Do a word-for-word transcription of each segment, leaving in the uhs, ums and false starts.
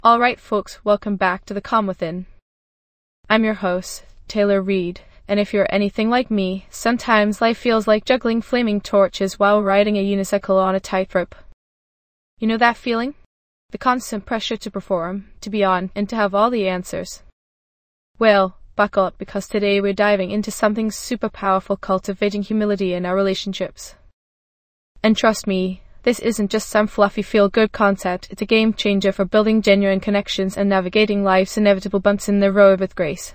Alright folks, welcome back to The Calm Within. I'm your host, Taylor Reed, and if you're anything like me, sometimes life feels like juggling flaming torches while riding a unicycle on a tightrope. You know that feeling? The constant pressure to perform, to be on, and to have all the answers. Well, buckle up because today we're diving into something super powerful, cultivating humility in our relationships. And trust me, this isn't just some fluffy feel-good concept, it's a game changer for building genuine connections and navigating life's inevitable bumps in the road with grace.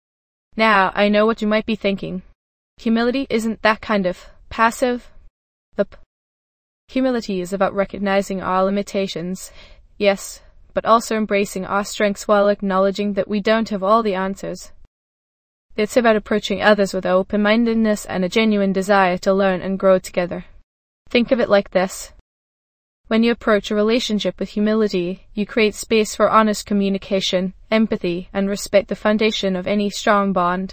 Now, I know what you might be thinking. Humility isn't that kind of passive. Yup. Humility is about recognizing our limitations, yes, but also embracing our strengths while acknowledging that we don't have all the answers. It's about approaching others with open-mindedness and a genuine desire to learn and grow together. Think of it like this. When you approach a relationship with humility, you create space for honest communication, empathy, and respect, the foundation of any strong bond.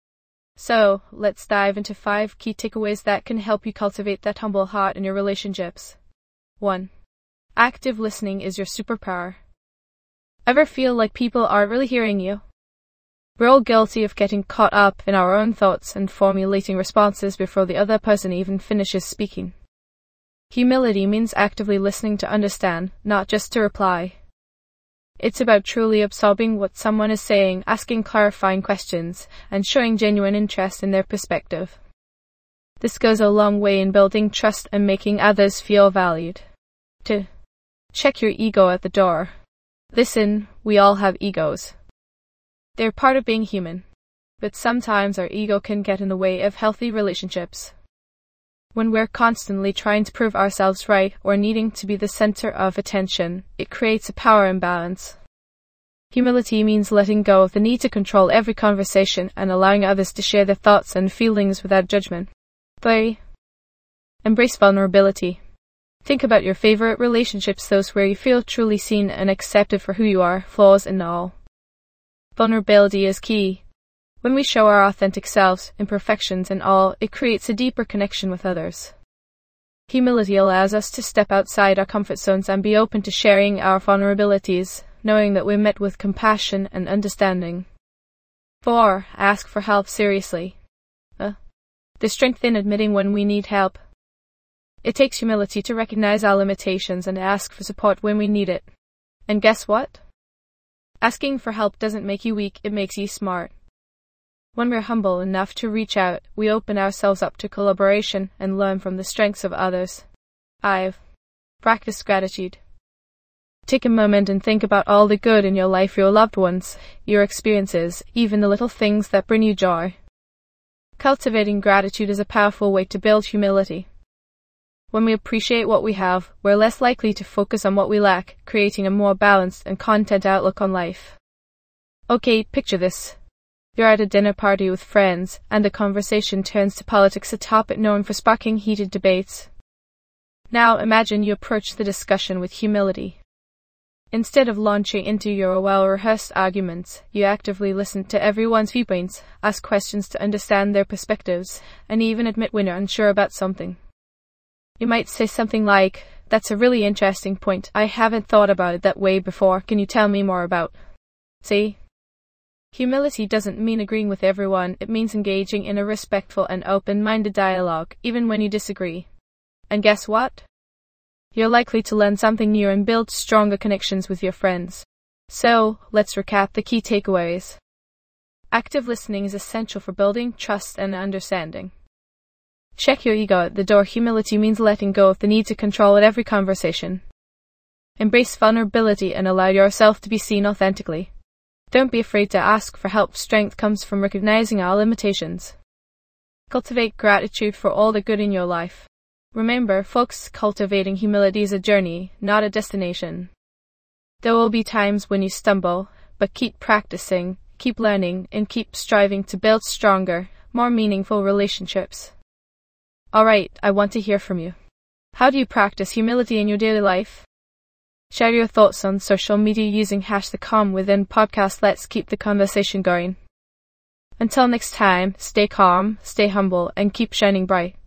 So, let's dive into five key takeaways that can help you cultivate that humble heart in your relationships. one. Active listening is your superpower. Ever feel like people aren't really hearing you? We're all guilty of getting caught up in our own thoughts and formulating responses before the other person even finishes speaking. Humility means actively listening to understand, not just to reply. It's about truly absorbing what someone is saying, asking clarifying questions, and showing genuine interest in their perspective. This goes a long way in building trust and making others feel valued. two. Check your ego at the door. Listen, we all have egos. They're part of being human, but sometimes our ego can get in the way of healthy relationships. When we're constantly trying to prove ourselves right or needing to be the center of attention, it creates a power imbalance. Humility means letting go of the need to control every conversation and allowing others to share their thoughts and feelings without judgment. three. Embrace vulnerability. Think about your favorite relationships, those where you feel truly seen and accepted for who you are, flaws and all. Vulnerability is key. When we show our authentic selves, imperfections and all, it creates a deeper connection with others. Humility allows us to step outside our comfort zones and be open to sharing our vulnerabilities, knowing that we're met with compassion and understanding. four. Ask for help seriously. Uh, the strength in admitting when we need help. It takes humility to recognize our limitations and ask for support when we need it. And guess what? Asking for help doesn't make you weak, it makes you smart. When we're humble enough to reach out, we open ourselves up to collaboration and learn from the strengths of others. five. Practice gratitude. Take a moment and think about all the good in your life, your loved ones, your experiences, even the little things that bring you joy. Cultivating gratitude is a powerful way to build humility. When we appreciate what we have, we're less likely to focus on what we lack, creating a more balanced and content outlook on life. Okay, picture this. You're at a dinner party with friends, and the conversation turns to politics, a topic known for sparking heated debates. Now imagine you approach the discussion with humility. Instead of launching into your well-rehearsed arguments, you actively listen to everyone's viewpoints, ask questions to understand their perspectives, and even admit when you're unsure about something. You might say something like, "That's a really interesting point. I haven't thought about it that way before. Can you tell me more about?" See? Humility doesn't mean agreeing with everyone, it means engaging in a respectful and open-minded dialogue, even when you disagree. And guess what? You're likely to learn something new and build stronger connections with your friends. So, let's recap the key takeaways. Active listening is essential for building trust and understanding. Check your ego at the door. Humility means letting go of the need to control at every conversation. Embrace vulnerability and allow yourself to be seen authentically. Don't be afraid to ask for help. Strength comes from recognizing our limitations. Cultivate gratitude for all the good in your life. Remember, folks, cultivating humility is a journey, not a destination. There will be times when you stumble, but keep practicing, keep learning, and keep striving to build stronger, more meaningful relationships. Alright, I want to hear from you. How do you practice humility in your daily life? Share your thoughts on social media using hashtag The Calm Within podcast. Let's keep the conversation going. Until next time, stay calm, stay humble, and keep shining bright.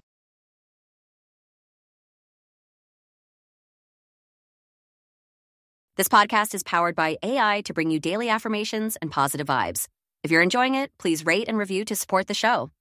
This podcast is powered by A I to bring you daily affirmations and positive vibes. If you're enjoying it, please rate and review to support the show.